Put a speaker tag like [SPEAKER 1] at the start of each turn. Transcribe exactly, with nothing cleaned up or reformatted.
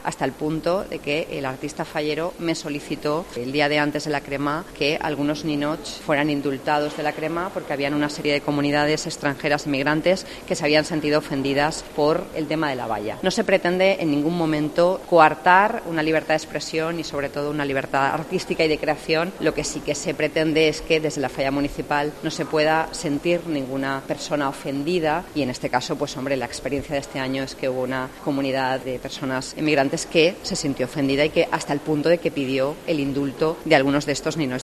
[SPEAKER 1] hasta el punto de que el artista fallero me solicitó el día de antes de la crema que algunos ninots fueran indultados de la crema porque habían una serie de comunidades extranjeras inmigrantes que se habían sentido ofendidas por el tema de la valla. No se pretende en ningún momento coartar una libertad de expresión y sobre todo una libertad artística y de creación. Lo que sí que se pretende es que desde la falla municipal no se pueda sentir ninguna persona ofendida y en este caso, pues hombre, la experiencia de este año es que hubo una comunidad de personas inmigrantes que se sintió ofendida y que hasta el punto de que pidió el indulto de algunos de estos niños.